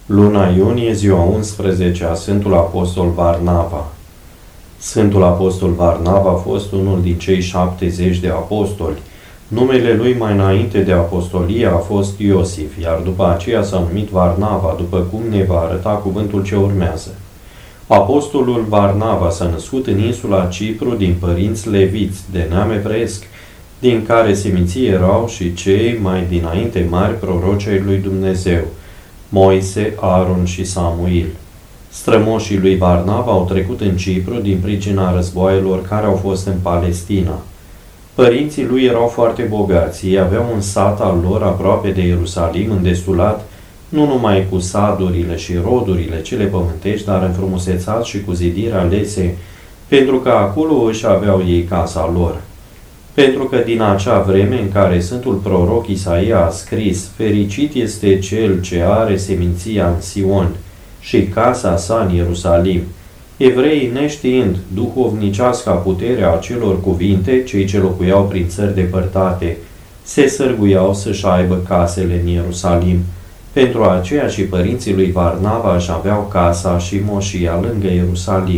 Luna iunie, ziua 11 a Sfântul Apostol Varnava. Sfântul Apostol Varnava a fost unul din cei 70 de apostoli. Numele lui mai înainte de apostolie a fost Iosif, iar după aceea s-a numit Varnava, după cum ne va arăta cuvântul ce urmează. Apostolul Varnava s-a născut în insula Cipru din părinți leviți, de neam evreiesc, din care seminții erau și cei mai dinainte mari proroci ai lui Dumnezeu, Moise, Aron și Samuil. Strămoșii lui Varnava au trecut în Cipru din pricina războaielor care au fost în Palestina. Părinții lui erau foarte bogați, ei aveau un sat al lor aproape de Ierusalim, îndestulat nu numai cu sadurile și rodurile cele pământești, dar înfrumusețat și cu zidiri alese, pentru că acolo își aveau ei casa lor. Pentru că din acea vreme în care Sfântul Proroc Isaia a scris: fericit este cel ce are seminția în Sion și casa sa în Ierusalim, evreii, neștiind duhovnicească puterea acelor cuvinte, cei ce locuiau prin țări depărtate, se sărguiau să-și aibă casele în Ierusalim. Pentru aceea și părinții lui Varnava își aveau casa și moșia lângă Ierusalim.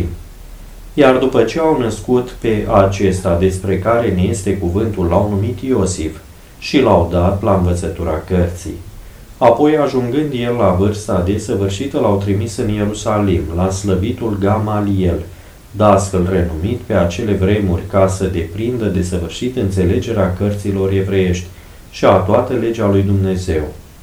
Iar după ce au născut pe acesta despre care ne este cuvântul, l-au numit Iosif și l-au dat la învățătura cărții. Apoi, ajungând el la vârsta desăvârșită, l-au trimis în Ierusalim, la slăvitul Gamaliel, dascăl renumit pe acele vremuri, ca să deprindă desăvârșit înțelegerea cărților evreiești și a toată legea lui Dumnezeu.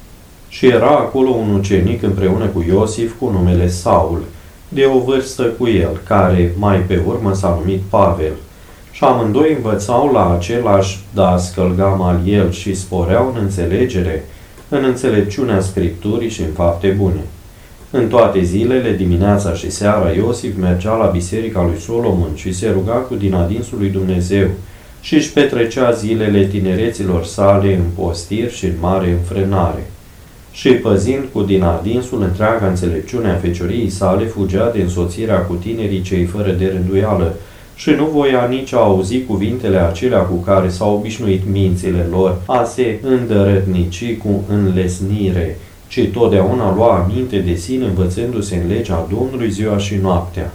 Și era acolo un ucenic împreună cu Iosif cu numele Saul, de o vârstă cu el, care mai pe urmă s-a numit Pavel. Și amândoi învățau la același dascăl Gamaliel și sporeau în înțelegere, în înțelepciunea Scripturii și în fapte bune. În toate zilele, dimineața și seara, Iosif mergea la biserica lui Solomon și se ruga cu din adinsul lui Dumnezeu și își petrecea zilele tinereților sale în postiri și în mare înfrânare. Și păzind cu din adinsul întreaga înțelepciune a fecioriei sale, fugea de însoțirea cu tinerii cei fără de rânduială și nu voia nici a auzi cuvintele acelea cu care s-au obișnuit mințile lor a se îndărătnici cu înlesnire, ci totdeauna lua aminte de sine învățându-se în legea Domnului ziua și noaptea.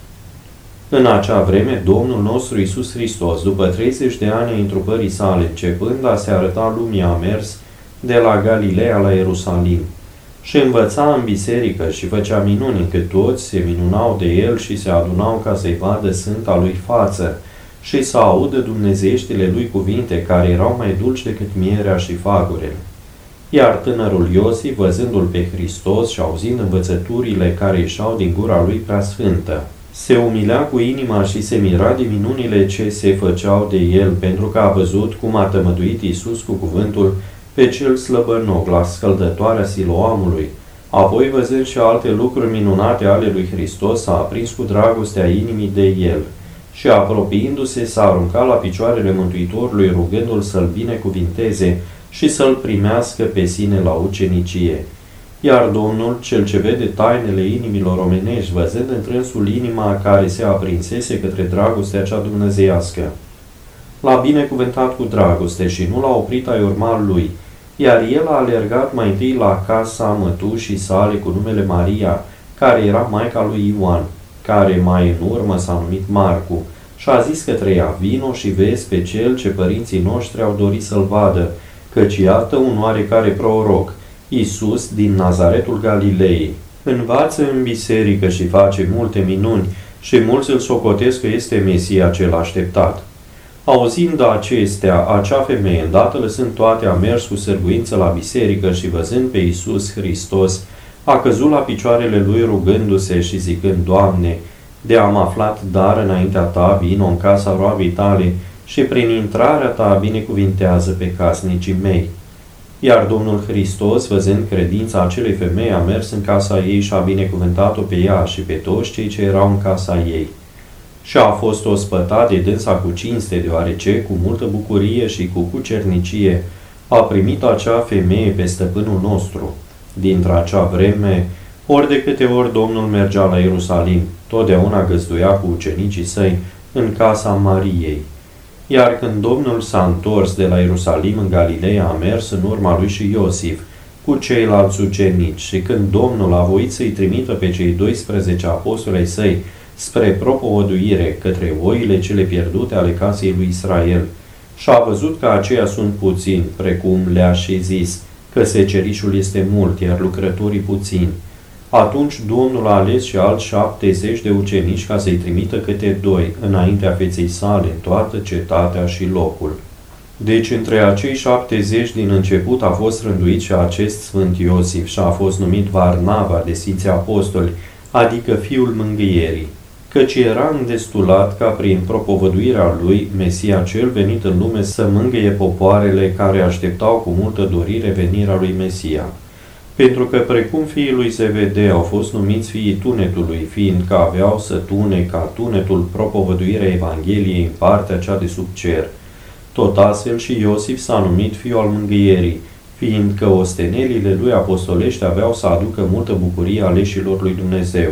În acea vreme, Domnul nostru Iisus Hristos, după 30 de ani a întrupării sale, începând a se arăta lumii, a mers de la Galileea la Ierusalim și învăța în biserică și făcea minuni, încât toți se minunau de el și se adunau ca să-i vadă sfânta lui față și să audă dumnezeieștile lui cuvinte, care erau mai dulci decât mierea și fagurele. Iar tânărul Iosif, văzându-l pe Hristos și auzind învățăturile care ieșeau din gura lui preasfântă, se umilea cu inima și se mira de minunile ce se făceau de el, pentru că a văzut cum a tămăduit Iisus cu cuvântul pe cel slăbănoc la scăldătoarea Siloamului. Apoi, văzând și alte lucruri minunate ale lui Hristos, s-a aprins cu dragostea inimii de el și, apropiindu-se, s-a aruncat la picioarele Mântuitorului, rugându-l să-l binecuvinteze și să-l primească pe sine la ucenicie. Iar Domnul, cel ce vede tainele inimilor omenești, văzând întrânsul inima care se aprinsese către dragostea cea dumnezeiască, l-a binecuvântat cu dragoste și nu l-a oprit a-i urma lui, iar el a alergat mai întâi la casa mătușii sale cu numele Maria, care era maica lui Ioan, care mai în urmă s-a numit Marcu, și a zis către ea: vino și vezi pe cel ce părinții noștri au dorit să-l vadă, căci iată un oarecare proroc, Iisus din Nazaretul Galilei. Învață în biserică și face multe minuni și mulți îl socotesc că este Mesia cel așteptat. Auzind acestea, acea femeie, îndată lăsând toate, a mers cu sârguință la biserică și, văzând pe Iisus Hristos, a căzut la picioarele lui rugându-se și zicând: Doamne, de am aflat dar înaintea ta, vino în casa roabei tale și prin intrarea ta binecuvintează pe casnicii mei. Iar Domnul Hristos, văzând credința acelei femei, a mers în casa ei și a binecuvântat-o pe ea și pe toți cei ce erau în casa ei. Și a fost ospătat de dânsa cu cinste, deoarece cu multă bucurie și cu cucernicie a primit acea femeie pe stăpânul nostru. Dintre acea vreme, ori de câte ori Domnul mergea la Ierusalim, totdeauna găzduia cu ucenicii săi în casa Mariei. Iar când Domnul s-a întors de la Ierusalim în Galileea, a mers în urma lui și Iosif, cu ceilalți ucenici și când Domnul a voit să-i trimită pe cei 12 apostoli ai săi spre propovăduire către oile cele pierdute ale casei lui Israel și a văzut că aceia sunt puțini, precum le-a și zis, că secerișul este mult, iar lucrătorii puțini, atunci Domnul a ales și alți 70 de ucenici ca să-i trimită câte 2 înaintea feței sale în toată cetatea și locul. Deci între acei 70 din început a fost rânduit și acest Sfânt Iosif și a fost numit Varnava de Sfinții Apostoli, adică Fiul Mângâierii, căci era îndestulat ca prin propovăduirea lui Mesia cel venit în lume să mângâie popoarele care așteptau cu multă dorire venirea lui Mesia. Pentru că precum fiii lui Zebedee au fost numiți fiii tunetului, fiindcă aveau să tune ca tunetul propovăduirea Evangheliei în partea cea de sub cer, tot astfel și Iosif s-a numit fiul al mângâierii, fiindcă ostenelile lui apostolești aveau să aducă multă bucurie aleșilor lui Dumnezeu.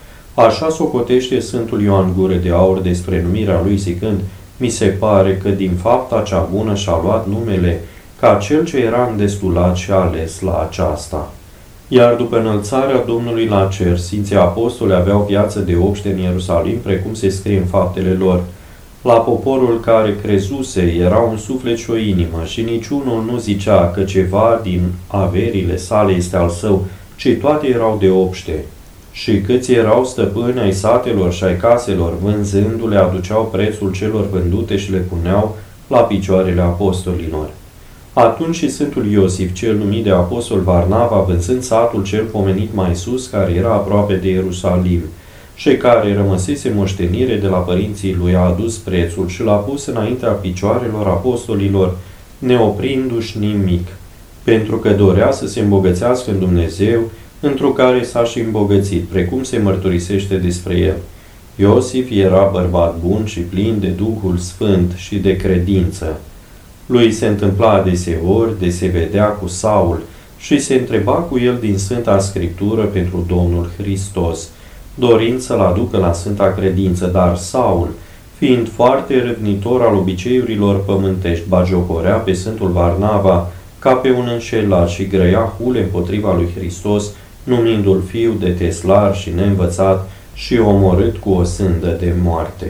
Așa socotește Sfântul Ioan Gură de Aur despre numirea lui zicând, mi se pare că din fapta cea bună și-a luat numele ca cel ce era îndestulat și ales la aceasta. Iar după înălțarea Domnului la cer, Sfinții Apostoli aveau viață de obște în Ierusalim, precum se scrie în faptele lor. La poporul care crezuse era un suflet și o inimă și niciunul nu zicea că ceva din averile sale este al său, ci toate erau de obște. Și câți erau stăpâni ai satelor și ai caselor, vânzându-le aduceau prețul celor vândute și le puneau la picioarele apostolilor. Atunci și Sfântul Iosif, cel numit de apostol Varnava, vânzând satul cel pomenit mai sus, care era aproape de Ierusalim, și care rămăsese moștenire de la părinții lui, a adus prețul și l-a pus înaintea picioarelor apostolilor, neoprindu-și nimic, pentru că dorea să se îmbogățească în Dumnezeu, într-o care s-a și îmbogățit, precum se mărturisește despre el. Iosif era bărbat bun și plin de Duhul Sfânt și de credință. Lui se întâmpla adeseori de se vedea cu Saul și se întreba cu el din Sfânta Scriptură pentru Domnul Hristos, dorind să-l aducă la Sfânta Credință, dar Saul, fiind foarte râvnitor al obiceiurilor pământești, bagiocorea pe Sfântul Varnava ca pe un înșelat și grăia hule împotriva lui Hristos, numindu-l fiu de teslar și neînvățat și omorât cu o sândă de moarte.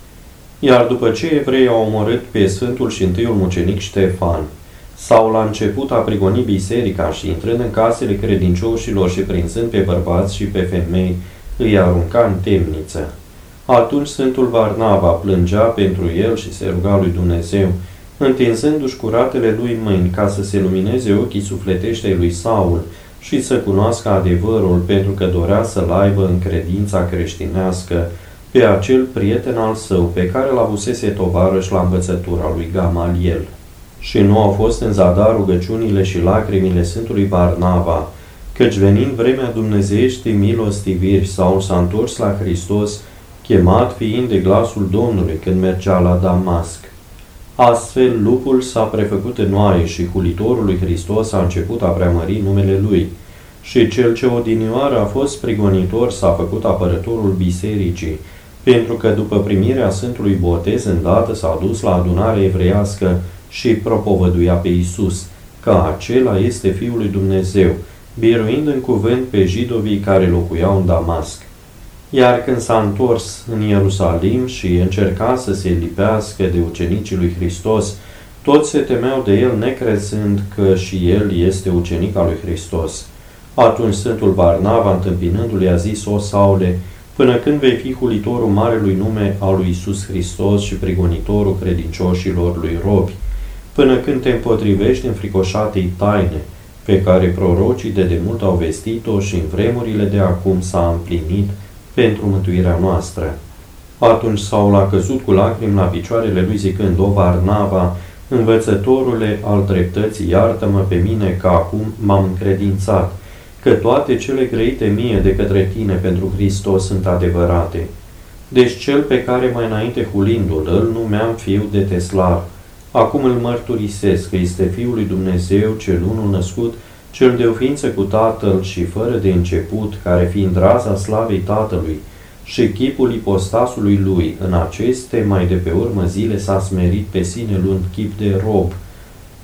Iar după ce evreii au omorât pe Sfântul și întâiul mucenic Ștefan, Saul la început a prigonit biserica și, intrând în casele credincioșilor și prinzând pe bărbați și pe femei, îi arunca în temniță. Atunci Sfântul Varnava plângea pentru el și se ruga lui Dumnezeu, întinzându-și curatele lui mâini ca să se lumineze ochii sufletești ai lui Saul și să cunoască adevărul, pentru că dorea să-l aibă în credința creștinească pe acel prieten al său pe care l-avusese tovarăș la învățătura lui Gamaliel. Și nu au fost în zadar rugăciunile și lacrimile Sfântului Varnava, căci venind vremea dumnezeieștii milostiviri, Saul s-a întors la Hristos, chemat fiind de glasul Domnului când mergea la Damasc. Astfel, lupul s-a prefăcut în oaie și hulitorul lui Hristos a început a preamări numele lui. Și cel ce odinioară a fost prigonitor s-a făcut apărătorul bisericii, pentru că după primirea Sfântului Botez îndată s-a dus la adunare evreiască și propovăduia pe Iisus, că acela este Fiul lui Dumnezeu, biruind în cuvânt pe jidovii care locuiau în Damasc. Iar când s-a întors în Ierusalim și încerca să se lipească de ucenicii lui Hristos, toți se temeau de el, necrezând că și el este ucenic al lui Hristos. Atunci Sfântul Varnava, întâmpinându-l, i-a zis: O Saule, până când vei fi hulitorul marelui nume al lui Iisus Hristos și prigonitorul credincioșilor lui robi, până când te împotrivești înfricoșatei taine, pe care prorocii de demult au vestit-o și în vremurile de acum s-a împlinit pentru mântuirea noastră. Atunci Saul a căzut cu lacrimi la picioarele lui zicând: O Varnava, învățătorule al dreptății, iartă-mă pe mine că acum m-am încredințat, că toate cele grăite mie de către tine pentru Hristos sunt adevărate. Deci cel pe care mai înainte hulindu-l îl numeam fiu de teslar, acum îl mărturisesc că este Fiul lui Dumnezeu, cel unul născut, cel de o ființă cu Tatăl și fără de început, care fiind raza slavei Tatălui și chipul ipostasului lui, în aceste mai de pe urmă zile s-a smerit pe sine luând chip de rob,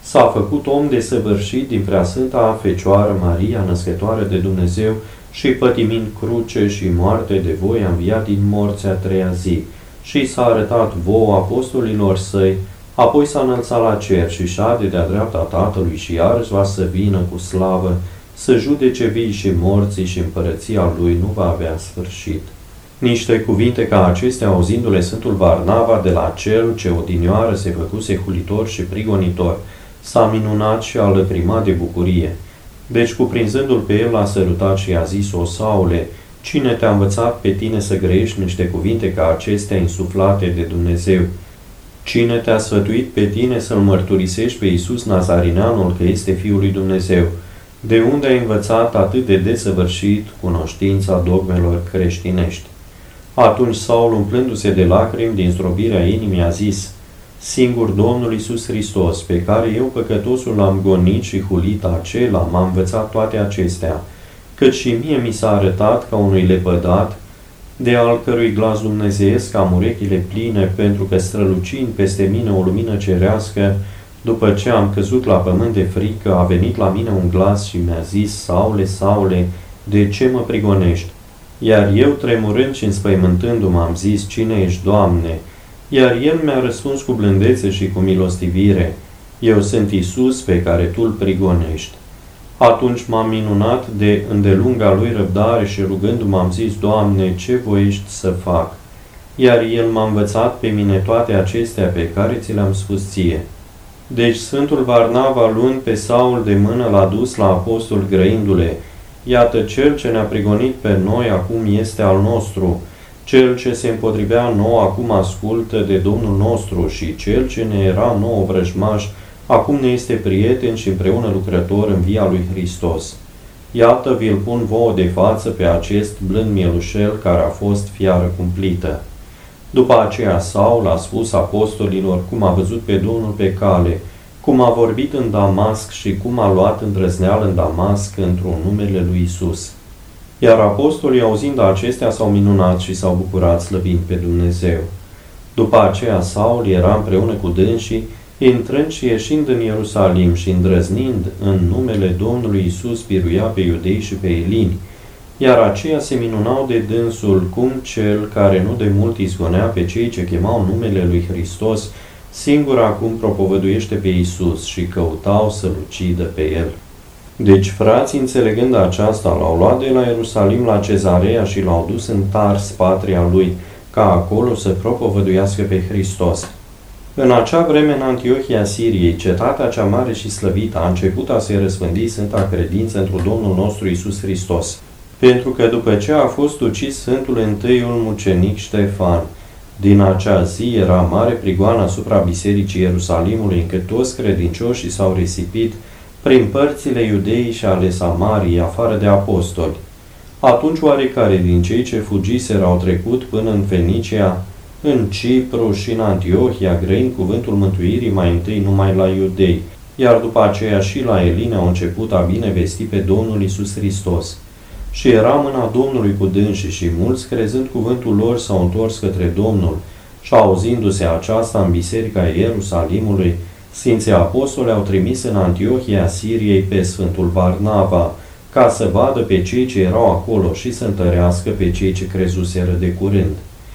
s-a făcut om desăvârșit din Preasfânta Fecioară Maria, născătoare de Dumnezeu, și pătimind cruce și moarte de voi a înviat din morți a treia zi și s-a arătat vouă apostolilor săi, apoi s-a înălțat la cer și șade de-a dreapta Tatălui și iarăși va să vină cu slavă, să judece vii și morții și împărăția lui nu va avea sfârșit. Niște cuvinte ca acestea, auzindu-le Sfântul Varnava de la cel ce odinioară se făcuse hulitor și prigonitor, s-a minunat și a lăcrimat de bucurie. Deci, cuprinzându-l pe el, l-a sărutat și i-a zis: O Saule, cine te-a învățat pe tine să grăiești niște cuvinte ca acestea insuflate de Dumnezeu? Cine te-a sfătuit pe tine să-L mărturisești pe Iisus Nazarineanul că este Fiul lui Dumnezeu? De unde ai învățat atât de desăvârșit cunoștința dogmelor creștinești? Atunci Saul, umplându-se de lacrimi din zdrobirea inimii, a zis: Singur Domnul Iisus Hristos, pe care eu păcătosul l-am gonit și hulit, acela m-a învățat toate acestea, căci și mie mi s-a arătat ca unui lepădat, de al cărui glas dumnezeiesc am urechile pline, pentru că strălucind peste mine o lumină cerească, după ce am căzut la pământ de frică, a venit la mine un glas și mi-a zis: Saule, Saule, de ce mă prigonești? Iar eu, tremurând și înspăimântându-mă, am zis: Cine ești, Doamne? Iar el mi-a răspuns cu blândețe și cu milostivire: Eu sunt Iisus pe care tu îl prigonești. Atunci m-am minunat de îndelunga lui răbdare și rugându-mă am zis: Doamne, ce voiești să fac? Iar el m-a învățat pe mine toate acestea pe care ți le-am spus ție. Deci Sfântul Varnava, luând pe Saul de mână, l-a dus la apostol grăindu-le: Iată, cel ce ne-a prigonit pe noi acum este al nostru, cel ce se împotrivea nouă acum ascultă de Domnul nostru și cel ce ne era nouă vrăjmaș acum ne este prieten și împreună lucrător în via lui Hristos. Iată, vi-l pun vouă de față pe acest blând mielușel care a fost fiară cumplită. După aceea Saul a spus apostolilor cum a văzut pe Domnul pe cale, cum a vorbit în Damasc și cum a luat îndrăzneală în Damasc într-un numele lui Isus. Iar apostolii, auzind acestea, s-au minunat și s-au bucurat slăvind pe Dumnezeu. După aceea Saul era împreună cu dânsii, intrând și ieșind în Ierusalim și îndrăznind în numele Domnului Isus, biruia pe iudei și pe elini, iar aceia se minunau de dânsul, cum cel care nu de mult izgonea pe cei ce chemau numele lui Hristos, singur acum propovăduiește pe Isus și căutau să-l ucidă pe el. Deci frații, înțelegând aceasta, l-au luat de la Ierusalim la Cezarea și l-au dus în Tars, patria lui, ca acolo să propovăduiască pe Hristos. În acea vreme, în Antiohia Siriei, cetatea cea mare și slăvită, a început a se răspândi sfânta credință într Domnul nostru Iisus Hristos, pentru că după ce a fost ucis Sfântul întâiul mucenic Ștefan, din acea zi era mare prigoană asupra bisericii Ierusalimului, încât toți credincioșii s-au risipit prin părțile Iudeii și ale Samariei, afară de apostoli. Atunci oarecare din cei ce fugiseră au trecut până în Fenicia, în Cipru și în Antiohia, grăind cuvântul mântuirii mai întâi numai la iudei, iar după aceea și la elini au început a binevesti pe Domnul Iisus Hristos. Și era mâna Domnului cu dânsii și mulți, crezând cuvântul lor, s-au întors către Domnul și auzindu-se aceasta în biserica Ierusalimului, Sfinții Apostoli au trimis în Antiohia Siriei pe Sfântul Varnava, ca să vadă pe cei ce erau acolo și să întărească pe cei ce crezuseră de curând.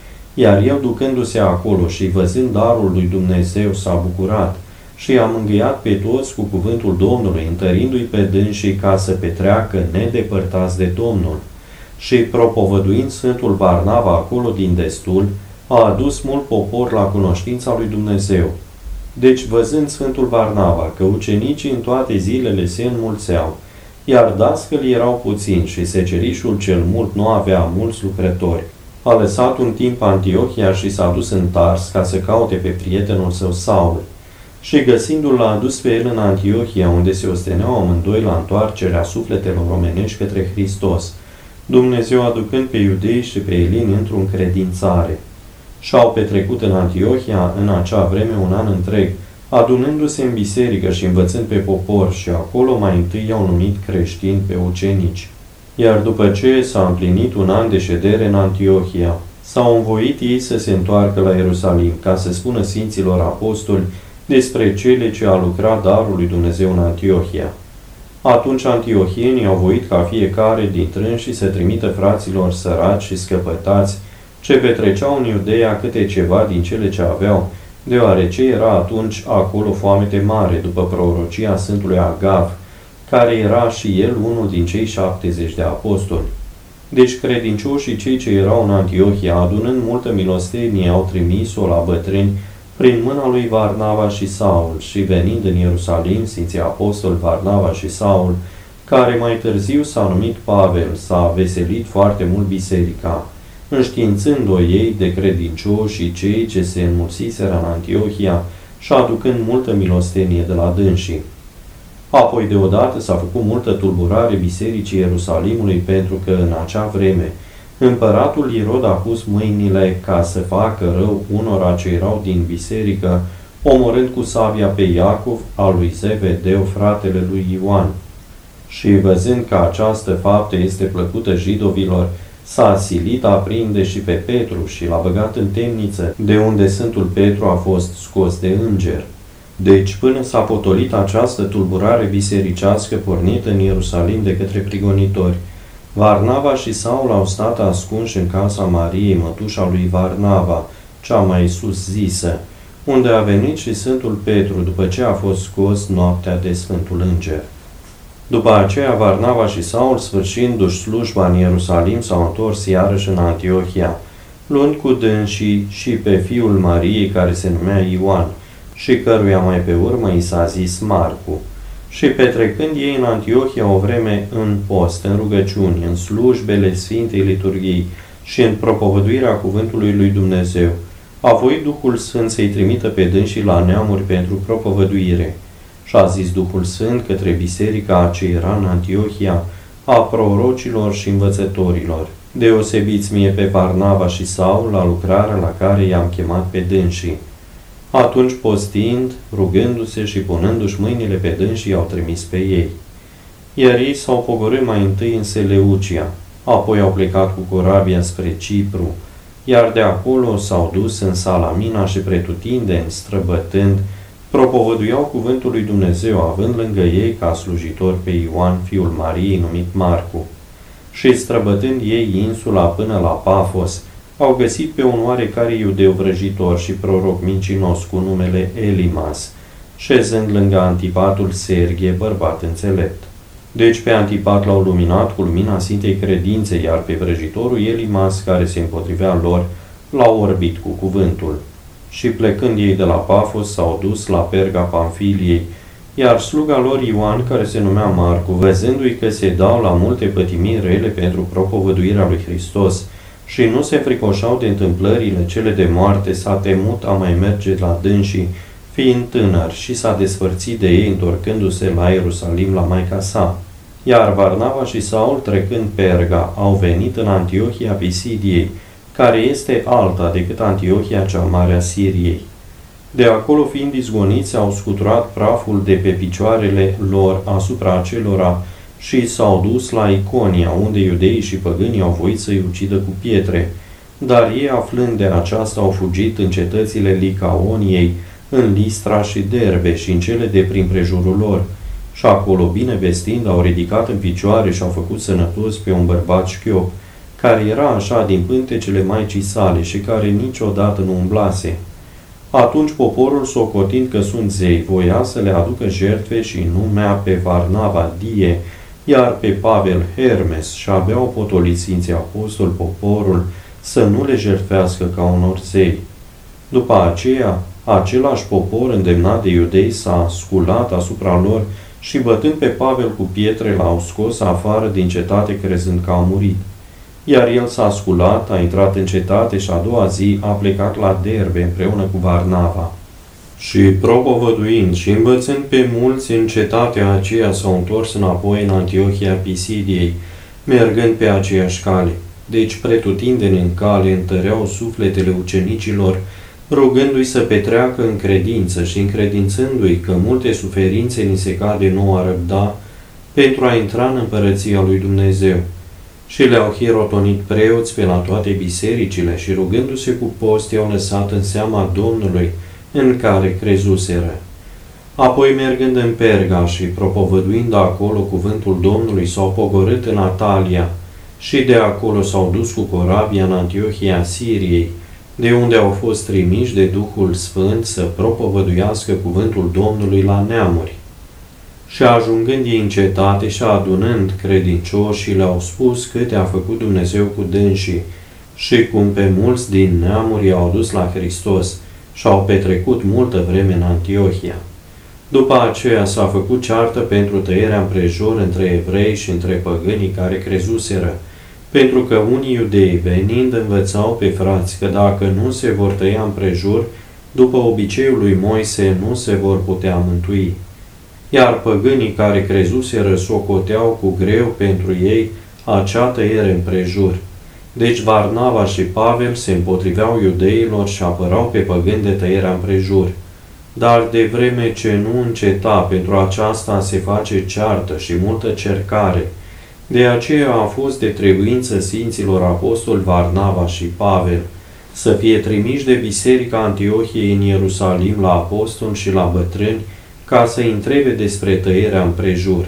Iar el, ducându-se acolo și văzând darul lui Dumnezeu, s-a bucurat și i-a mângâiat pe toți cu cuvântul Domnului, întărindu-i pe dânsii ca să petreacă nedepărtați de Domnul. Și propovăduind Sfântul Varnava acolo din destul, a adus mult popor la cunoștința lui Dumnezeu. Deci, văzând Sfântul Varnava că ucenicii în toate zilele se înmulțeau, iar dascălii erau puțini și secerișul cel mult nu avea mulți lucrători, a lăsat un timp Antiohia și s-a dus în Tars ca să caute pe prietenul său Saul. Și găsindu-l, l-a adus pe el în Antiohia, unde se osteneau amândoi la întoarcerea sufletelor omenești către Hristos, Dumnezeu aducând pe iudei și pe elini într-o încredințare. Și-au petrecut în Antiohia în acea vreme un an întreg, adunându-se în biserică și învățând pe popor, și acolo mai întâi i-au numit creștini pe ucenici. Iar după ce s-a împlinit un an de ședere în Antiohia, s-au învoit ei să se întoarcă la Ierusalim, ca să spună Sfinților Apostoli despre cele ce a lucrat darul lui Dumnezeu în Antiohia. Atunci antiohienii au voit ca fiecare dintre ei să trimită fraților săraci și scăpătați ce petreceau în Iudeea câte ceva din cele ce aveau, deoarece era atunci acolo foamete mare după prorocia Sfântului Agav, care era și el unul din cei 70 de apostoli. Deci credincioșii cei ce erau în Antiohia, adunând multă milostenie, au trimis-o la bătrâni prin mâna lui Varnava și Saul și venind în Ierusalim, Sfinții Apostoli Varnava și Saul, care mai târziu s-a numit Pavel, s-a veselit foarte mult biserica, înștiințând-o ei de credincioși și cei ce se înmulțiseră în Antiohia și aducând multă milostenie de la dânsii. Apoi deodată s-a făcut multă tulburare bisericii Ierusalimului pentru că în acea vreme împăratul Irod a pus mâinile ca să facă rău unora ce erau din biserică, omorând cu sabia pe Iacov, al lui Zebedeu, fratele lui Ioan. Și văzând că această faptă este plăcută jidovilor, s-a silit a prinde și pe Petru și l-a băgat în temniță, de unde Sfântul Petru a fost scos de înger. Deci, până s-a potolit această tulburare bisericească pornită în Ierusalim de către prigonitori, Varnava și Saul au stat ascunși în casa Mariei, mătușa lui Varnava, cea mai sus zisă, unde a venit și Sfântul Petru după ce a fost scos noaptea de Sfântul Înger. După aceea, Varnava și Saul, sfârșindu-și slujba în Ierusalim, s-au întors iarăși în Antiohia, luând cu dânsii și pe fiul Mariei, care se numea Ioan, și căruia mai pe urmă i s-a zis Marcu. Și petrecând ei în Antiohia o vreme în post, în rugăciuni, în slujbele Sfintei Liturghii și în propovăduirea cuvântului lui Dumnezeu, a voit Duhul Sfânt să-i trimită pe dânsii la neamuri pentru propovăduire. Și a zis Duhul Sfânt către biserica ce era în Antiohia, a prorocilor și învățătorilor: deosebiți mie pe Varnava și Saul la lucrarea la care i-am chemat pe dânsii. Atunci, postind, rugându-se și punându-și mâinile pe dânsii, au trimis pe ei. Iar ei s-au pogorât mai întâi în Seleucia, apoi au plecat cu corabia spre Cipru, iar de acolo s-au dus în Salamina și pretutindeni, străbătând, propovăduiau cuvântul lui Dumnezeu, având lângă ei ca slujitor pe Ioan, fiul Mariei, numit Marcu. Și străbătând ei insula până la Pafos, au găsit pe un oarecare iudeu vrăjitor și proroc mincinos cu numele Elimas, șezând lângă Antipatul Serghie, bărbat înțelept. Deci pe Antipat l-au luminat cu lumina Sfintei Credințe, iar pe vrăjitorul Elimas, care se împotrivea lor, l-au orbit cu cuvântul. Și plecând ei de la Pafos, s-au dus la Perga Pamfiliei, iar sluga lor Ioan, care se numea Marcu, văzându-i că se dau la multe pătimiri rele pentru propovăduirea lui Hristos și nu se fricoșau de întâmplările cele de moarte, s-a temut a mai merge la dânsii, fiind tânăr, și s-a despărțit de ei, întorcându-se la Ierusalim la maica sa. Iar Varnava și Saul, trecând Perga, au venit în Antiohia Pisidiei, care este alta decât Antiohia cea mare a Siriei. De acolo, fiind izgoniți, au scuturat praful de pe picioarele lor asupra acelora și s-au dus la Iconia, unde iudeii și păgânii au voit să-i ucidă cu pietre, dar ei, aflând de aceasta, au fugit în cetățile Licaoniei, în Listra și Derbe și în cele de prin prejurul lor, și acolo, bine vestind, au ridicat în picioare și au făcut sănătos pe un bărbat șchiop, care era așa din pântecele maicii sale și care niciodată nu umblase. Atunci poporul, socotind că sunt zei, voia să le aducă jertfe și numea pe Varnava Die, iar pe Pavel Hermes, și aveau potolit Sfinții Apostoli poporul să nu le jertfească ca unor zei. După aceea, același popor îndemnat de iudei s-a sculat asupra lor și bătând pe Pavel cu pietre l-au scos afară din cetate crezând că a murit. Iar el s-a sculat, a intrat în cetate și a doua zi a plecat la Derbe împreună cu Varnava. Și propovăduind și învățând pe mulți în cetatea aceea s-au întors înapoi în Antiohia Pisidiei, mergând pe aceeași cale. Deci pretutindeni în cale întăreau sufletele ucenicilor, rugându-i să petreacă în credință și încredințându-i că multe suferințe ni se cade nouă a răbda pentru a intra în împărăția lui Dumnezeu. Și le-au hirotonit preoți pe la toate bisericile și rugându-se cu post i-au lăsat în seama Domnului în care crezuseră. Apoi, mergând în Perga și propovăduind acolo cuvântul Domnului, s-au pogorât în Atalia și de acolo s-au dus cu corabia în Antiohia Siriei, de unde au fost trimiși de Duhul Sfânt să propovăduiască cuvântul Domnului la neamuri. Și ajungând ei în cetate și adunând credincioșii, le-au spus câte a făcut Dumnezeu cu dânsii și cum pe mulți din neamuri i-au dus la Hristos și au petrecut multă vreme în Antiohia. După aceea s-a făcut ceartă pentru tăierea împrejur între evrei și între păgânii care crezuseră, pentru că unii iudei, venind, învățau pe frați că dacă nu se vor tăia împrejur, după obiceiul lui Moise nu se vor putea mântui. Iar păgânii care crezuseră socoteau cu greu pentru ei acea tăiere împrejur. Deci Varnava și Pavel se împotriveau iudeilor și apărau pe păgâni de tăierea împrejur. Dar de vreme ce nu înceta, pentru aceasta se face ceartă și multă cercare. De aceea a fost de trebuință Sfinților Apostoli Varnava și Pavel să fie trimiși de Biserica Antiohiei în Ierusalim la apostoli și la bătrâni, ca să-i întrebe despre tăierea împrejur.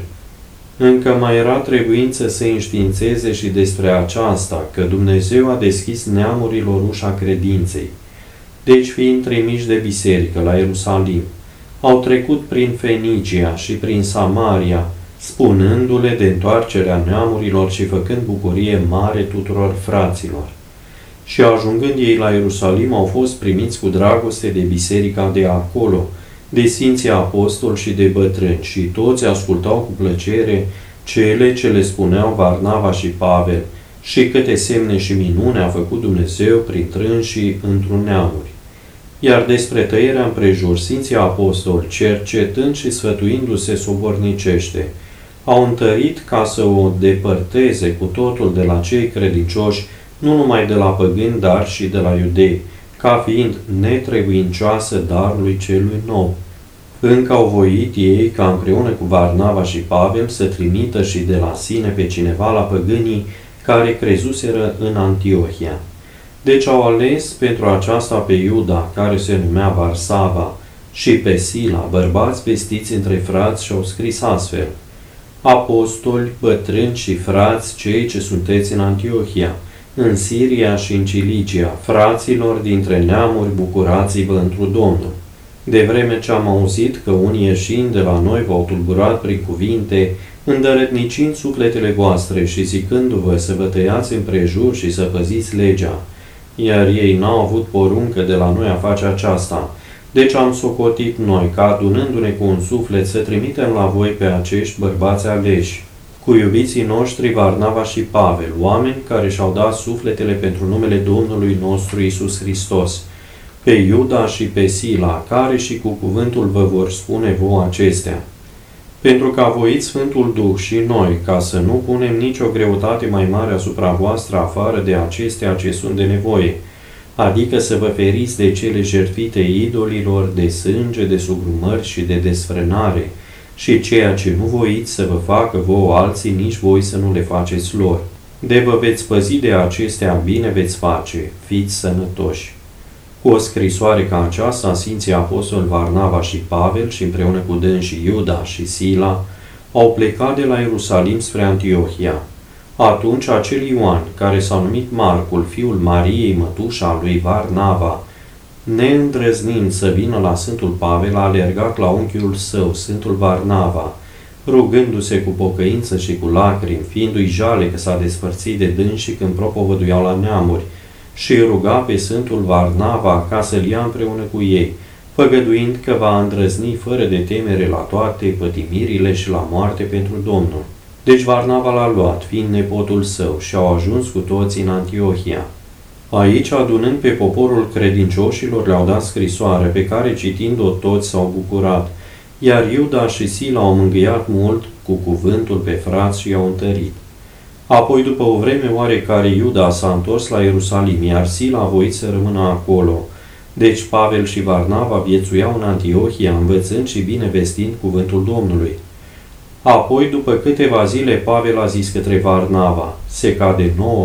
Încă mai era trebuință să înștiințeze și despre aceasta, că Dumnezeu a deschis neamurilor ușa credinței. Deci, fiind trimiși de biserică la Ierusalim, au trecut prin Fenicia și prin Samaria, spunându-le de întoarcerea neamurilor și făcând bucurie mare tuturor fraților. Și ajungând ei la Ierusalim, au fost primiți cu dragoste de biserica de acolo, de Sfinții Apostoli și de bătrâni, și toți ascultau cu plăcere cele ce le spuneau Varnava și Pavel, și câte semne și minune a făcut Dumnezeu prin trânșii într-un neamuri. Iar despre tăierea împrejur, Sfinții Apostoli, cercetând și sfătuindu-se sobornicește, au întărit ca să o depărteze cu totul de la cei credincioși, nu numai de la păgâni, dar și de la iudei, ca fiind netrebuincioasă darului celui nou. Încă au voit ei ca împreună cu Varnava și Pavel să trimită și de la sine pe cineva la păgânii care crezuseră în Antiohia. Deci au ales pentru aceasta pe Iuda, care se numea Varsava, și pe Sila, bărbați vestiți între frați, și au scris astfel: Apostoli, bătrâni și frați, cei ce sunteți în Antiohia, în Siria și în Cilicia, fraților dintre neamuri, bucurați-vă întru Domnul. De vreme ce am auzit că unii ieșind de la noi v-au tulburat prin cuvinte, îndărătnicind sufletele voastre și zicându-vă să vă tăiați împrejur și să păziți legea, iar ei n-au avut poruncă de la noi a face aceasta, deci am socotit noi, ca adunându-ne cu un suflet, să trimitem la voi pe acești bărbați aleși, cu iubiții noștri Varnava și Pavel, oameni care și-au dat sufletele pentru numele Domnului nostru Iisus Hristos, pe Iuda și pe Sila, care și cu cuvântul vă vor spune vouă acestea. Pentru că a voit Sfântul Duh și noi, ca să nu punem nicio greutate mai mare asupra voastră afară de acestea ce sunt de nevoie, adică să vă feriți de cele jertfite idolilor, de sânge, de sugrumări și de desfrânare, și ceea ce nu voiți să vă facă vouă alții, nici voi să nu le faceți lor. De vă veți păzi de acestea, bine veți face, fiți sănătoși. Cu o scrisoare ca aceasta, Sfinții Apostoli Varnava și Pavel și împreună cu dânsii Iuda și Sila au plecat de la Ierusalim spre Antiohia. Atunci acel Ioan, care s-a numit Marcul, fiul Mariei, mătușa lui Varnava, neîndrăznind să vină la Sfântul Pavel, a alergat la unchiul său, Sfântul Varnava, rugându-se cu pocăință și cu lacrimi, fiindu-i jale că s-a despărțit de dânsii când propovăduiau la neamuri, și ruga pe Sfântul Varnava ca să-l ia împreună cu ei, făgăduind că va îndrăzni fără de temere la toate pătimirile și la moarte pentru Domnul. Deci Varnava l-a luat, fiind nepotul său, și au ajuns cu toții în Antiohia. Aici, adunând pe poporul credincioșilor, le-au dat scrisoare, pe care, citind-o, toți s-au bucurat, iar Iuda și Sila au mângâiat mult cu cuvântul pe frați și i-au întărit. Apoi, după o vreme oarecare, Iuda s-a întors la Ierusalim, iar Sila a voit să rămână acolo. Deci Pavel și Varnava viețuiau în Antiohia, învățând și bine vestind cuvântul Domnului. Apoi, după câteva zile, Pavel a zis către Varnava: Se cade nouă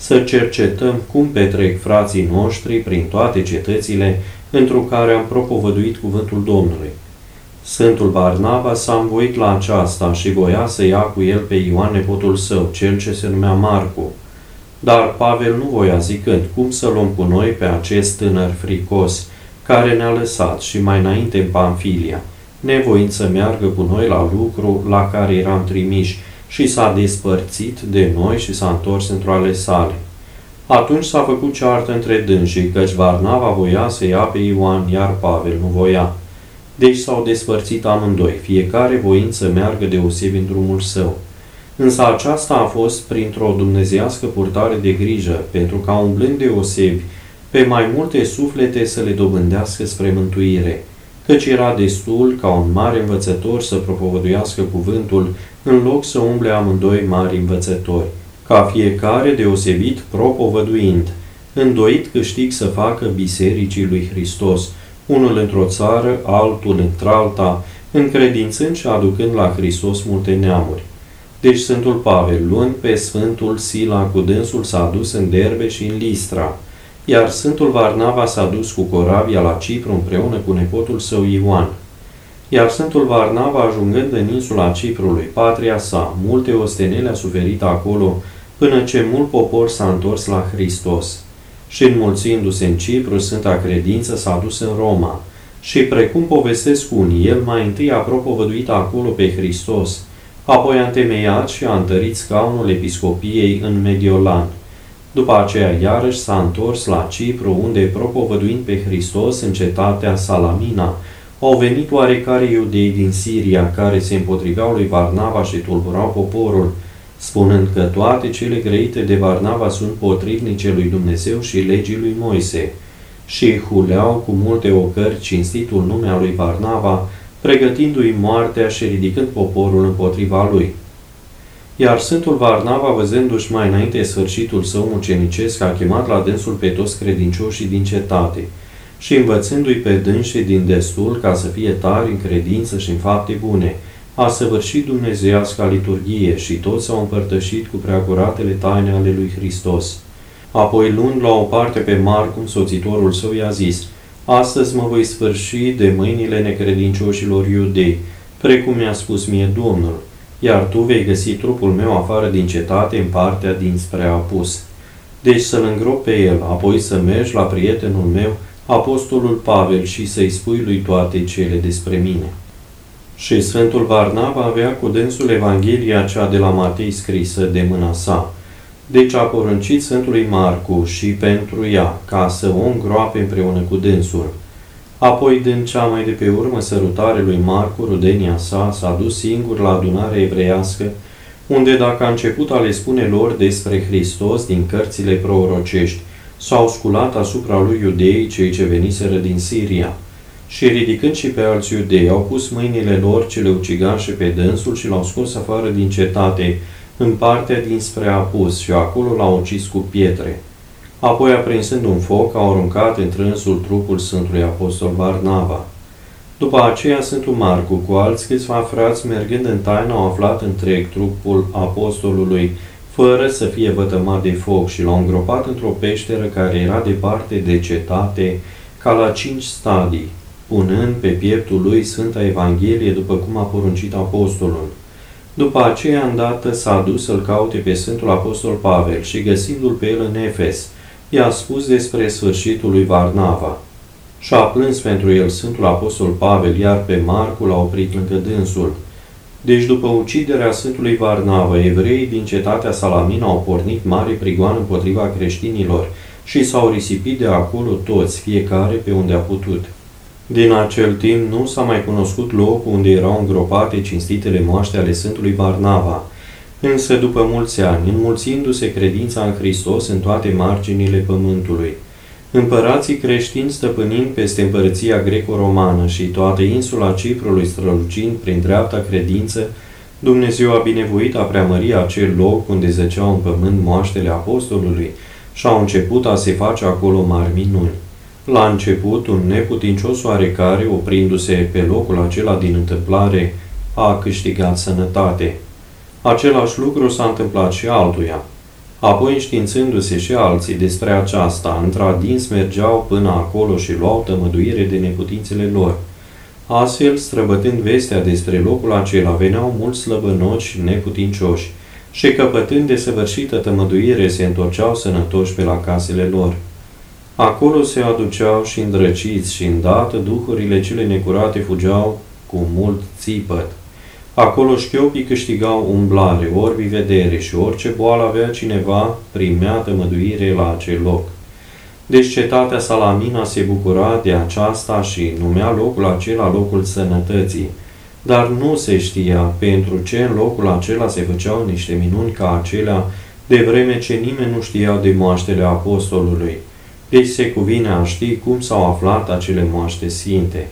să cercetăm cum petrec frații noștri prin toate cetățile întru care am propovăduit cuvântul Domnului. Sfântul Barnaba s-a învoit la aceasta și voia să ia cu el pe Ioan nepotul său, cel ce se numea Marcu. Dar Pavel nu voia, zicând, cum să luăm cu noi pe acest tânăr fricos, care ne-a lăsat și mai înainte în Pamfilia, nevoind să meargă cu noi la lucru la care eram trimiși, și s-a despărțit de noi și s-a întors într-o ale sale. Atunci s-a făcut ceartă între dânsii, căci Barnaba voia să ia pe Ioan, iar Pavel nu voia. Deci s-au despărțit amândoi, fiecare voind să meargă deosebi în drumul său. Însă aceasta a fost printr-o dumnezeiască purtare de grijă, pentru ca umblând deosebi, pe mai multe suflete să le dobândească spre mântuire, căci era destul ca un mare învățător să propovăduiască cuvântul, în loc să umble amândoi mari învățători, ca fiecare deosebit propovăduind, îndoit câștig să facă bisericii lui Hristos, unul într-o țară, altul într-alta, încredințând și aducând la Hristos multe neamuri. Deci Sfântul Pavel, luând pe Sfântul Sila cu dânsul, s-a dus în Derbe și în Listra, iar Sfântul Varnava s-a dus cu corabia la Cipru împreună cu nepotul său Ioan. Iar Sfântul Varnava, ajungând în insula Ciprului, patria sa, multe ostenele a suferit acolo, până ce mult popor s-a întors la Hristos. Și înmulțindu-se în Cipru, Sfânta Credință s-a dus în Roma. Și precum povestesc unii, el mai întâi a propovăduit acolo pe Hristos, apoi a întemeiat și a întărit scaunul episcopiei în Mediolan. După aceea iarăși s-a întors la Cipru, unde, propovăduind pe Hristos în cetatea Salamina, au venit oarecare iudei din Siria, care se împotriveau lui Varnava și tulburau poporul, spunând că toate cele grăite de Varnava sunt potrivnice lui Dumnezeu și legii lui Moise, și huleau cu multe ocări cinstitul nume al lui Varnava, pregătindu-i moartea și ridicând poporul împotriva lui. Iar Sfântul Varnava, văzându-și mai înainte sfârșitul său mucenicesc, a chemat la dânsul pe toți credincioșii din cetate și învățându-i pe dânsii din destul ca să fie tari în credință și în fapte bune, a săvârșit dumnezeiasca liturghie și toți s-au împărtășit cu preacuratele taine ale lui Hristos. Apoi, luând la o parte pe Marcu, însoțitorul său, i-a zis: astăzi mă voi sfârși de mâinile necredincioșilor iudei, precum mi-a spus mie Domnul, iar tu vei găsi trupul meu afară din cetate în partea dinspre Apus. Deci să-l îngrop pe el, apoi să mergi la prietenul meu, apostolul Pavel, și să-i spui lui toate cele despre mine. Și Sfântul Varnava avea cu dânsul Evanghelia cea de la Matei scrisă de mâna sa. Deci a poruncit Sfântului Marcu și pentru ea, ca să o îngroape împreună cu dânsul. Apoi, dând cea mai de pe urmă sărutare lui Marcu, rudenia sa, s-a dus singur la adunarea evreiască, unde, dacă a început a le spune lor despre Hristos din cărțile prorocești, s-au sculat asupra lui iudeii cei ce veniseră din Siria. Și ridicând și pe alți iudei, au pus mâinile lor cele ucigașe pe dânsul și l-au scos afară din cetate, în partea dinspre Apus, și acolo l-au ucis cu pietre. Apoi, aprinsând un foc, au aruncat întrânsul trupul Sfântului Apostol Barnava. După aceea, Sfântul Marcu, cu alți câțiva frați, mergând în taină, au aflat întreg trupul apostolului, fără să fie vătămat de foc, și l-au îngropat într-o peșteră care era departe de cetate, ca la 5 stadii, punând pe pieptul lui Sfânta Evanghelie, după cum a poruncit apostolul. După aceea, îndată s-a dus să-l caute pe Sfântul Apostol Pavel și, găsindu-l pe el în Efes, i-a spus despre sfârșitul lui Varnava. Și-a plâns pentru el Sfântul Apostol Pavel, iar pe Marcu l-a oprit lângă dânsul. Deci, după uciderea Sfântului Varnava, evreii din cetatea Salamina au pornit mare prigoană împotriva creștinilor și s-au risipit de acolo toți, fiecare pe unde a putut. Din acel timp nu s-a mai cunoscut locul unde erau îngropate cinstitele moaște ale Sfântului Varnava, însă după mulți ani, înmulțindu-se credința în Hristos în toate marginile pământului, împărații creștini stăpânind peste împărăția greco-romană și toată insula Ciprului strălucind prin dreapta credință, Dumnezeu a binevoit a preamări acel loc unde zăceau în pământ moaștele apostolului și au început a se face acolo mari minuni. La început, un neputincios oarecare, oprindu-se pe locul acela din întâmplare, a câștigat sănătate. Același lucru s-a întâmplat și altuia. Apoi, înștiințându-se și alții despre aceasta, într-adins mergeau până acolo și luau tămăduire de neputințele lor. Astfel, străbătând vestea despre locul acela, veneau mulți slăbănoci și neputincioși și, căpătând de săvârșită tămăduire, se întorceau sănătoși pe la casele lor. Acolo se aduceau și îndrăciți și îndată duhurile cele necurate fugeau cu mult țipăt. Acolo șchiopii câștigau umblare, orbi vedere și orice boală avea cineva primea tămăduire la acel loc. Deci cetatea Salamina se bucura de aceasta și numea locul acela locul sănătății, dar nu se știa pentru ce în locul acela se făceau niște minuni ca acelea, de vreme ce nimeni nu știa de moaștele apostolului. Deci se cuvine a ști cum s-au aflat acele moaște sfinte.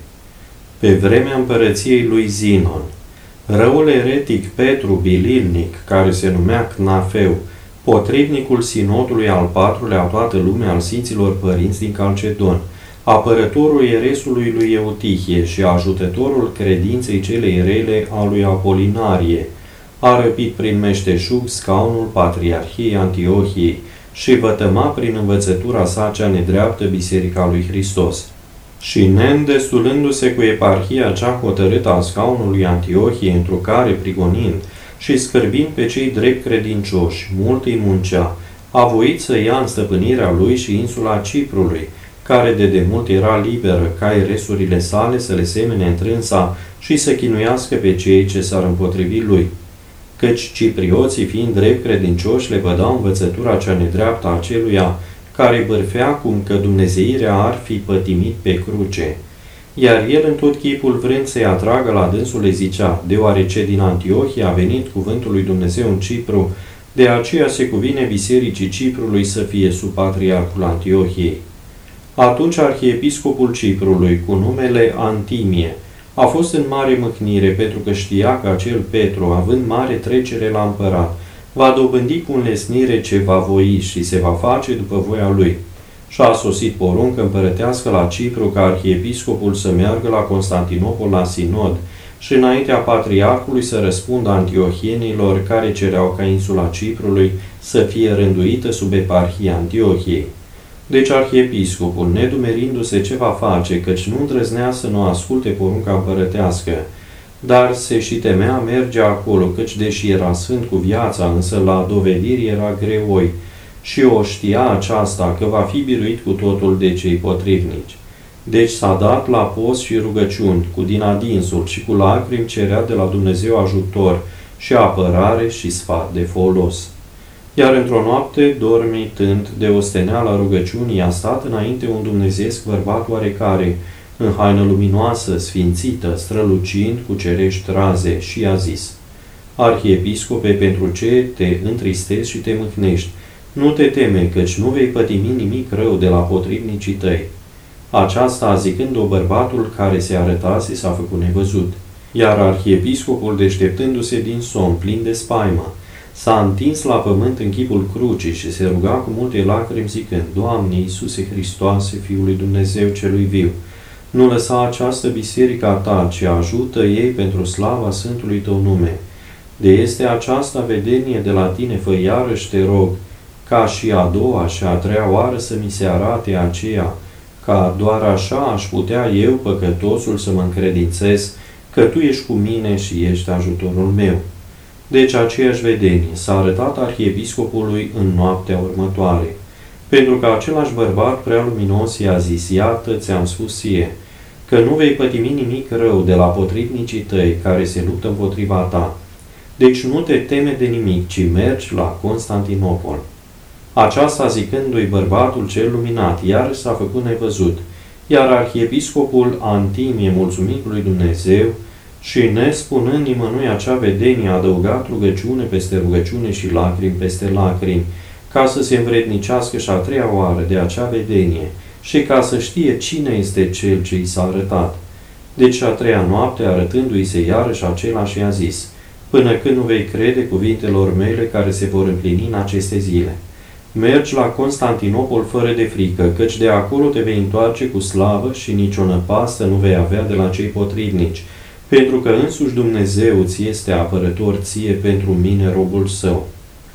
Pe vremea împărăției lui Zinon, răul eretic Petru Bililnic, care se numea Cnafeu, potrivnicul sinodului al patrulea a toată lumea al Sfinților Părinți din Calcedon, apărătorul eresului lui Eutihie și ajutătorul credinței celei rele a lui Apolinarie, a răpit prin meșteșug scaunul Patriarhiei Antiohiei și vătăma prin învățătura sa cea nedreaptă Biserica lui Hristos. Și neîndestulându-se cu eparhia cea hotărâtă a scaunului Antiohiei, întru care, prigonind și scârbind pe cei drept credincioși, mult îi muncea, a voit să ia în stăpânirea lui și insula Ciprului, care de demult era liberă, ca eresurile sale să le semene întrânsa și să chinuiască pe cei ce s-ar împotrivi lui. Căci ciprioții, fiind drept credincioși, le pădau învățătura cea nedreaptă a aceluia, care bârfea cum că dumnezeirea ar fi pătimit pe cruce. Iar el în tot chipul vrând să-i atragă la dânsul le zicea, deoarece din Antiohia a venit cuvântul lui Dumnezeu în Cipru, de aceea se cuvine bisericii Ciprului să fie sub patriarhul Antiohiei. Atunci arhiepiscopul Ciprului, cu numele Antimie, a fost în mare mâhnire pentru că știa că acel Petru, având mare trecere la împărat, va dobândi cu înlesnire ce va voi și se va face după voia lui. Și a sosit poruncă împărătească la Cipru ca arhiepiscopul să meargă la Constantinopol la sinod și înaintea patriarhului să răspundă antiohienilor care cereau ca insula Ciprului să fie rânduită sub eparhia Antiohiei. Deci arhiepiscopul, nedumerindu-se ce va face, căci nu îndrăznea să nu asculte porunca împărătească, dar se și temea merge acolo, căci deși era sfânt cu viața, însă la dovediri era greoi, și o știa aceasta că va fi biruit cu totul de cei potrivnici. Deci s-a dat la post și rugăciuni, cu din adinsul și cu lacrimi cerea de la Dumnezeu ajutor și apărare și sfat de folos. Iar într-o noapte, dormitând de osteneala rugăciunii, a stat înainte un dumnezeiesc bărbat oarecare, în haină luminoasă, sfințită, strălucind cu cerești raze, și a zis: Arhiepiscope, pentru ce te întristezi și te mâhnești? Nu te teme, căci nu vei pătimi nimic rău de la potrivnicii tăi. Aceasta, zicând-o, bărbatul care se arătase s-a făcut nevăzut. Iar arhiepiscopul, deșteptându-se din somn, plin de spaimă, s-a întins la pământ în chipul crucii și se ruga cu multe lacrimi zicând: Doamne Iisuse Hristoase, Fiul lui Dumnezeu celui viu, nu lăsa această biserică a ta, ci ajută ei pentru slava Sfântului tău nume. De este aceasta vedenie de la tine, fă iarăși te rog, ca și a doua și a treia oară să mi se arate aceea, ca doar așa aș putea eu, păcătosul, să mă încredințez că tu ești cu mine și ești ajutorul meu. Deci aceeași vedenie s-a arătat arhiepiscopului în noaptea următoare, pentru că același bărbat prea luminos i-a zis: Iată, ți-am spus ție, că nu vei pătimi nimic rău de la potrivnicii tăi care se luptă împotriva ta. Deci nu te teme de nimic, ci mergi la Constantinopol. Aceasta zicându-i bărbatul cel luminat, iar s-a făcut nevăzut, iar arhiepiscopul Antimie, mulțumit lui Dumnezeu, și nespunând nimănui acea vedenie, a adăugat rugăciune peste rugăciune și lacrimi peste lacrimi, ca să se învrednicească și a treia oară de acea vedenie și ca să știe cine este cel ce i s-a arătat. Deci a treia noapte, arătându-i se iarăși același, i-a zis: Până când nu vei crede cuvintelor mele care se vor împlini în aceste zile. Mergi la Constantinopol fără de frică, căci de acolo te vei întoarce cu slavă și nicio năpastă nu vei avea de la cei potrivnici, pentru că însuși Dumnezeu ți este apărător ție pentru mine, robul său.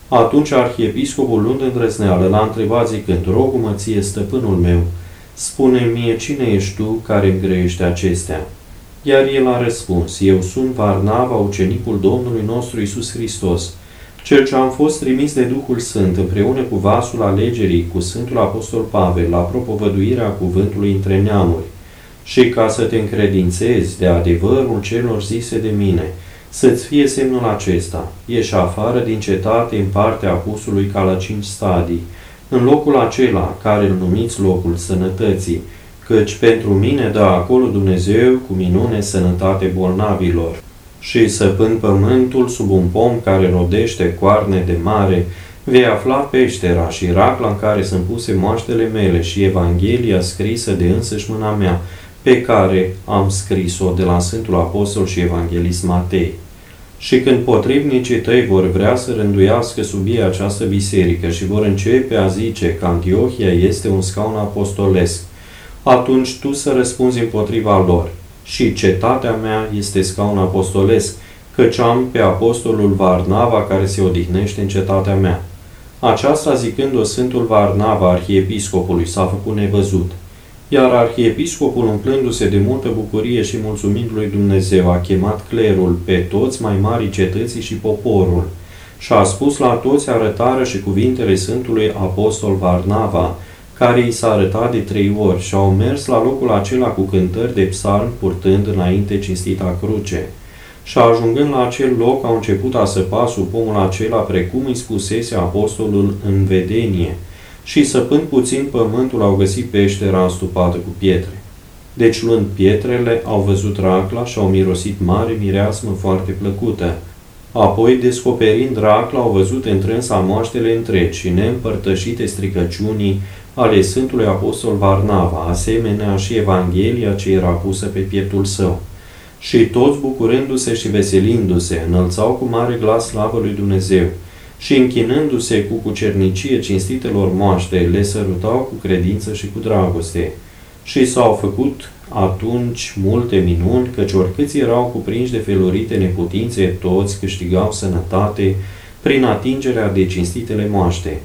Atunci arhiepiscopul, luând îndrăzneală, l-a întrebat zicând: Rogu-mă ție, stăpânul meu, spune-mi mie cine ești tu care îmi grăiește acestea? Iar el a răspuns: Eu sunt Varnava, ucenicul Domnului nostru Iisus Hristos, cel ce am fost trimis de Duhul Sfânt împreună cu vasul alegerii, cu Sfântul Apostol Pavel, la propovăduirea cuvântului între neamuri, și ca să te încredințezi de adevărul celor zise de mine, să-ți fie semnul acesta: ieși afară din cetate în partea apusului ca la 5 stadii, în locul acela care îl numiți locul sănătății, căci pentru mine dă acolo Dumnezeu cu minune sănătate bolnavilor. Și săpând pământul sub un pom care rodește coarne de mare, vei afla peștera și racla în care sunt puse moaștele mele și Evanghelia scrisă de însăși mâna mea, pe care am scris-o de la Sfântul Apostol și Evanghelist Matei. Și când potrivnicii tăi vor vrea să rânduiască sub ei această biserică și vor începe a zice că Antiohia este un scaun apostolesc, atunci tu să răspunzi împotriva lor: și cetatea mea este scaun apostolesc, căci am pe apostolul Varnava care se odihnește în cetatea mea. Aceasta zicând-o, Sfântul Varnava, arhiepiscopului, s-a făcut nevăzut. Iar arhiepiscopul, umplându-se de multă bucurie și mulțumind lui Dumnezeu, a chemat clerul, pe toți mai mari cetății și poporul, și a spus la toți arătarea și cuvintele Sfântului Apostol Varnava, care i s-a arătat de 3 ori, și au mers la locul acela cu cântări de psalmi, purtând înainte cinstita cruce. Și ajungând la acel loc, au început a săpa sub pomul acela, precum îi spusese apostolul în vedenie, și săpând puțin pământul, au găsit peștera înstupată cu pietre. Deci, luând pietrele, au văzut racla și au mirosit mare mireasmă foarte plăcută. Apoi, descoperind racla, au văzut întrânsa moaștele întregi și neîmpărtășite stricăciunii ale Sfântului Apostol Varnava, asemenea și Evanghelia ce era pusă pe pieptul său. Și toți, bucurându-se și veselindu-se, înălțau cu mare glas slavă lui Dumnezeu și, închinându-se cu cucernicie cinstitelor moaște, le sărutau cu credință și cu dragoste. Și s-au făcut atunci multe minuni, căci oricâți erau cuprinși de felurite neputințe, toți câștigau sănătate prin atingerea de cinstitele moaște.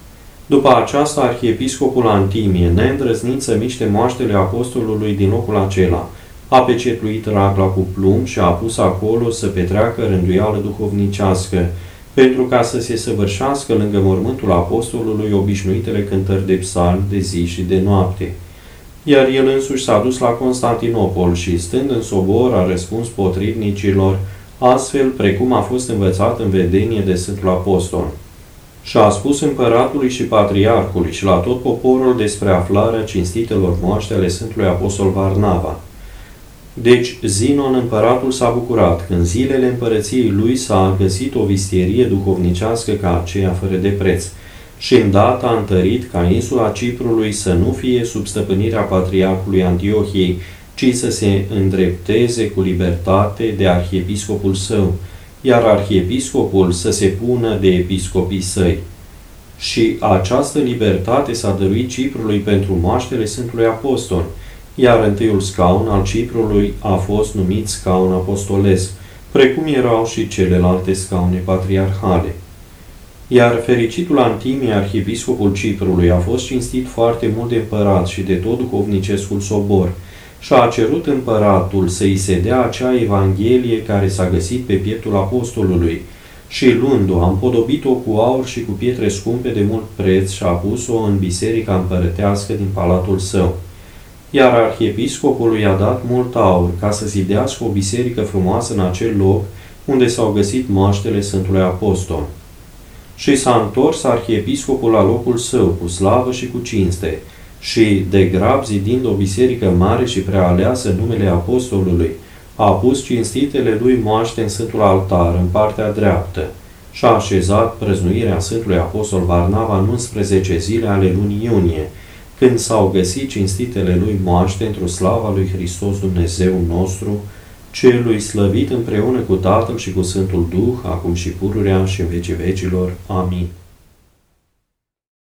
După aceasta, arhiepiscopul Antimie, neîndrăznind să miște moaștele apostolului din locul acela, a pecetluit racla cu plumb și a pus acolo să petreacă rânduială duhovnicească, pentru ca să se săvârșească lângă mormântul apostolului obișnuitele cântări de psalmi de zi și de noapte. Iar el însuși s-a dus la Constantinopol și, stând în sobor, a răspuns potrivnicilor, astfel precum a fost învățat în vedenie de Sfântul Apostol. Și a spus împăratului și patriarhului și la tot poporul despre aflarea cinstitelor moaște ale Sfântului Apostol Varnava. Deci Zinon împăratul s-a bucurat când zilele împărăției lui s-a găsit o vistierie duhovnicească ca aceea fără de preț și îndată a întărit ca insula Ciprului să nu fie sub stăpânirea patriarhului Antiohiei, ci să se îndrepteze cu libertate de arhiepiscopul său, iar arhiepiscopul să se pună de episcopii săi. Și această libertate s-a dăruit Ciprului pentru moaștele Sfântului Apostol, iar întâiul scaun al Ciprului a fost numit scaun apostolesc, precum erau și celelalte scaune patriarhale. Iar fericitul Antimie, arhiepiscopul Ciprului, a fost cinstit foarte mult de împărat și de tot duhovnicescul sobor, și a cerut împăratul să-i se dea acea Evanghelie care s-a găsit pe pieptul apostolului, și luând-o, a împodobit-o cu aur și cu pietre scumpe de mult preț și a pus-o în biserica împărătească din palatul său. Iar arhiepiscopul i-a dat mult aur ca să zidească o biserică frumoasă în acel loc unde s-au găsit moaștele Sfântului Apostol. Și s-a întors arhiepiscopul la locul său cu slavă și cu cinste și, de grab zidind o biserică mare și prea aleasă în numele apostolului, a pus cinstitele lui moaște în Sfântul Altar, în partea dreaptă, și a așezat prăznuirea Sfântului Apostol Varnava în 11 zile ale lunii iunie, când s-au găsit cinstitele lui moaște într-o slava lui Hristos Dumnezeu nostru, celui slăvit împreună cu Tatăl și cu Sfântul Duh, acum și pururea și în vecii vecilor. Amin.